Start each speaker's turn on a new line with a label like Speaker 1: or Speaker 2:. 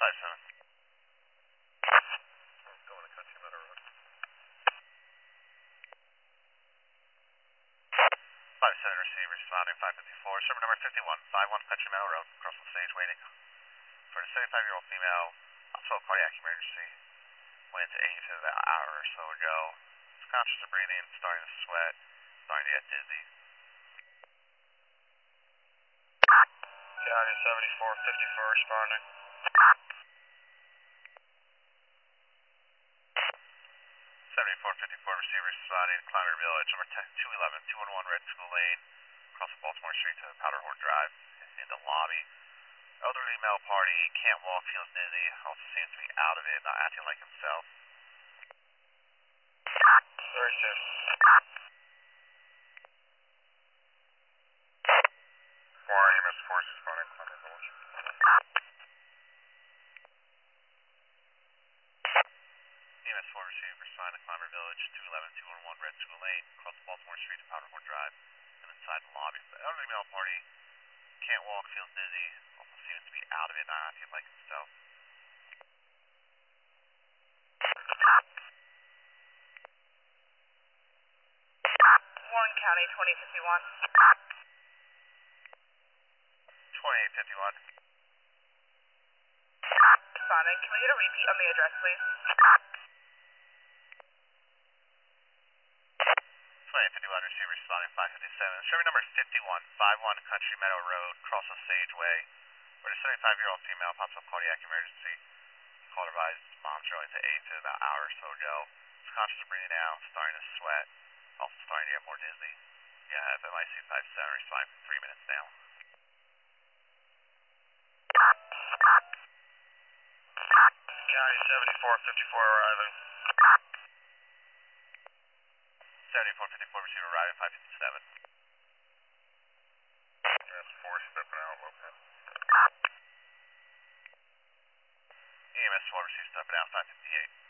Speaker 1: 57.
Speaker 2: Going to Country Meadow Road.
Speaker 1: 57 receive, responding 554. Server number 51, 51 Country Meadow Road, cross the stage waiting. For a 75-year-old female, also a cardiac emergency. Went into 80 for about an hour or so ago. She's conscious of breathing, starting to sweat, starting to get dizzy.
Speaker 2: County 7454 responding.
Speaker 1: 7454 receiver responding, Climber Village, number 211, 211 Red School Lane, across Baltimore Street to Powderhorn Drive, in the lobby. Elderly male party, can't walk, feels dizzy, also seems to be out of it, not acting like himself.
Speaker 2: Very safe. More EMS force responding, Climber Village.
Speaker 1: EMS 4 receiver responding to Climber Village, 211, 211 Red School Lane, across Baltimore Street to Powderhorn Drive, and inside the lobby. The elderly male party, can't walk, feels dizzy, also seems to be out of it, not acting like himself.
Speaker 3: 1 County 2051.
Speaker 1: 2851.
Speaker 3: Responding. Can we get a repeat on the address, please?
Speaker 1: 2851 receiver responding 557. Server number 51, 51 Country Meadow Road, cross the Sageway, where a 75-year-old female pops up cardiac emergency. Called her by his mom's going to AIDS about an hour or so ago. She's conscious of breathing out, starting to sweat, also starting to get more dizzy. Yeah, FMIC 57 responding for 3 minutes now.
Speaker 2: County 7454 arriving.
Speaker 1: 7454 receiver arriving 557.
Speaker 2: EMS 4 stepping out, local.
Speaker 1: EMS 4 receiver stepping out 558.